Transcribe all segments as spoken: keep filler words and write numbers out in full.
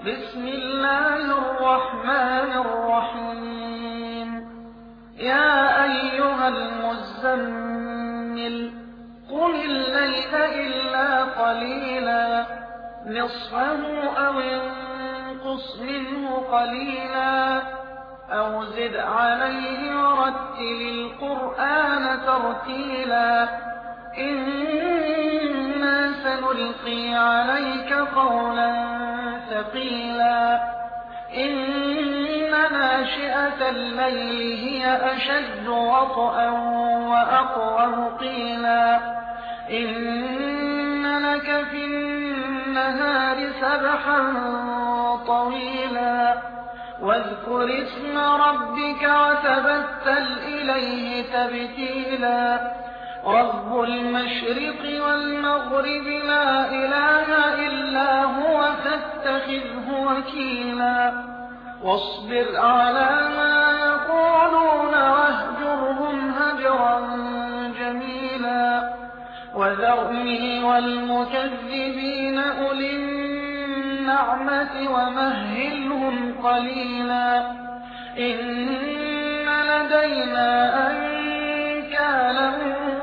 بسم الله الرحمن الرحيم يا أيها المزمل قم الليل إلا قليلا نصفه أو انقص منه قليلا أو زد عليه ورتل القرآن ترتيلا إنا سنلقي عليك قولا ثقيلا إن ناشئة الليل هي أشد وطئا وأقوم قيلا إن لك في النهار سبحا طويلا واذكر اسم ربك وتبتل إليه تبتيلا رب المشرق والمغرب لا إله إلا هو فاتخذه وكيلا واصبر على ما يقولون واهجرهم هجرا جميلا وذرني والمكذبين أولي النعمة ومهلهم قليلا إن لدينا أنكالا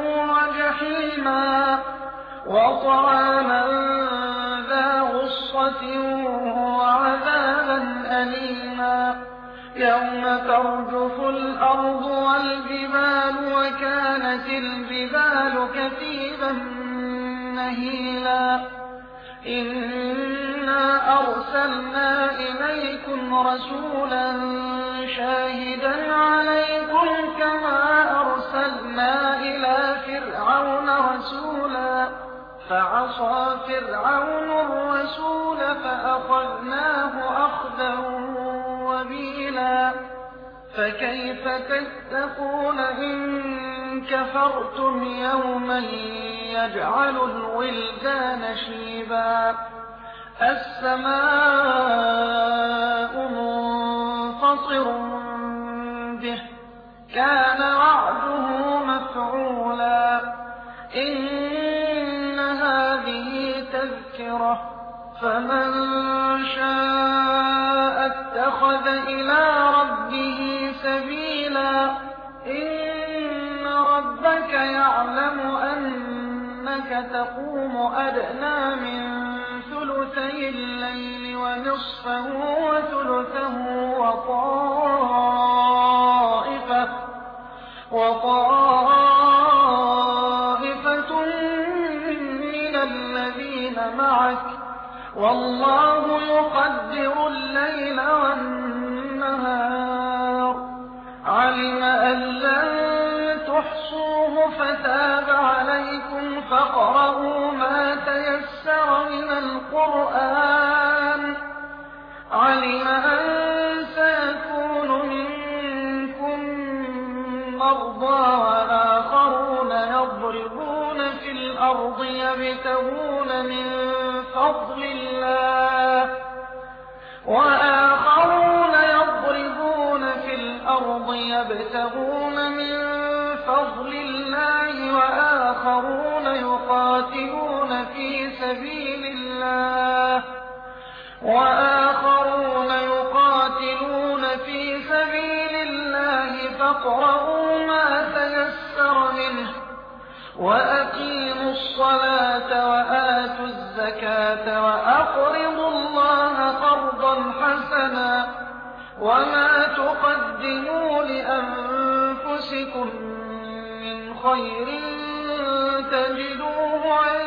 وجحيما وطعاما ذا غصة وعذابا أليما يوم ترجف الأرض والجبال وكانت الجبال كثيبا مهيلا إنا أرسلنا إليكم رسولا شاهدا عليكم كما أرسلنا إلى فرعون رسولا فعصى فرعون الرسول فأخذناه أخذا وبيلا فكيف تتقون إن كفرتم يوما يجعل الولدان شيبا السماء منفطر به كان وعده مفعولا إن هذه تذكرة فمن شاء اتخذ إلى ربه سبيلا إن ربك يعلم أنك تقوم أدنى من ثلثي الليل ونصفه وثلثه وطائفة وطائفة من الذين معك والله يقدر الليل والنهار علم أن لن تحصوه فتاب عليكم فاقرؤوا ما تيسر من القرآن علم أن سيكون منكم مرضى وآخرون يضربون في الأرض يبتغون من فضل الله وآخرون يضربون في الأرض يبتغون من فضل الله وآخرون يقاتلون في سبيل الله وآخرون يقاتلون في سبيل الله فاقرؤوا ما تيسر منه وأقيموا الصلاة وآتوا الزكاة وأقرضوا الله قرضا حسنا وما تقدموا لأنفسكم من خير تجدوه